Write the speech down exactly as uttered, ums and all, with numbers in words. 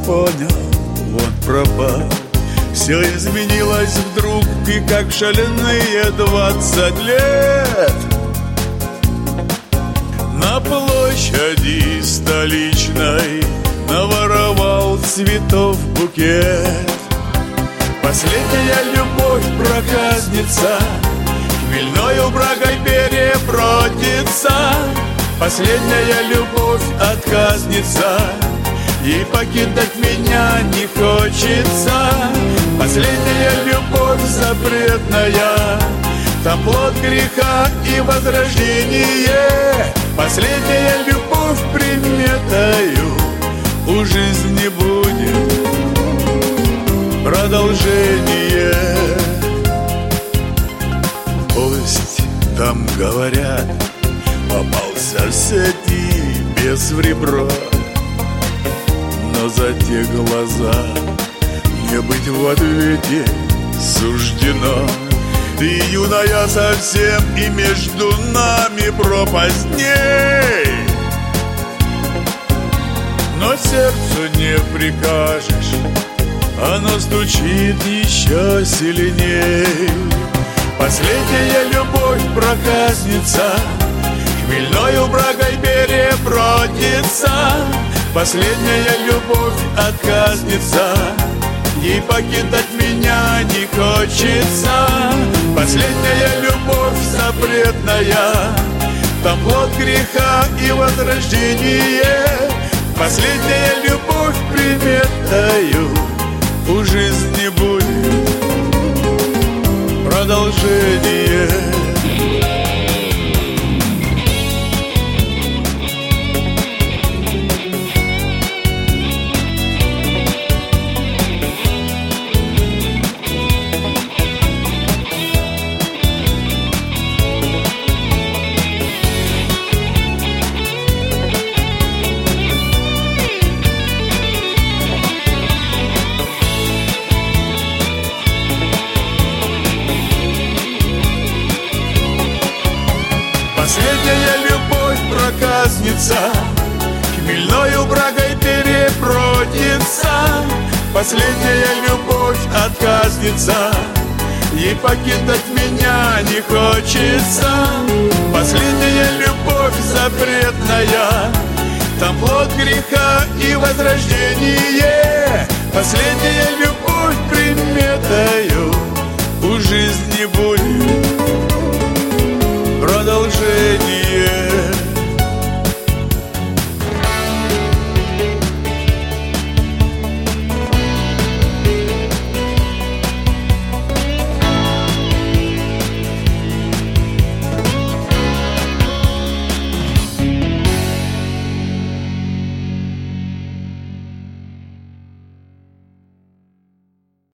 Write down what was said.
понял, вот пропал. Все изменилось вдруг, и как шаленые двадцать лет. На площади столичной наворовал цветов букет. Последняя любовь проказница хмельною брагой перебродится. Последняя любовь отказница, ей покидать меня не хочется. Последняя любовь запретная, там плод греха и возрождение. Последняя любовь приметою, у жизни будет продолжение. Пусть там говорят, попался в сети без в ребро, но за те глаза не быть в ответе суждено. Ты юная совсем, и между нами пропасть ней. Но сердцу не прикажешь, оно стучит еще сильней. Последняя любовь проказница хмельною брагой перебродится. Последняя любовь отказница, ей покидать меня не хочется. Последняя любовь запретная, там плод греха и возрождение. Последняя любовь приметою, у жизни будет продолжение. Последняя любовь проказница хмельною брагой перебродится. Последняя любовь отказница, ей покидать меня не хочется. Последняя любовь запретная, там плод греха и возрождение. Последняя любовь приметою, у жизни будет продолжение.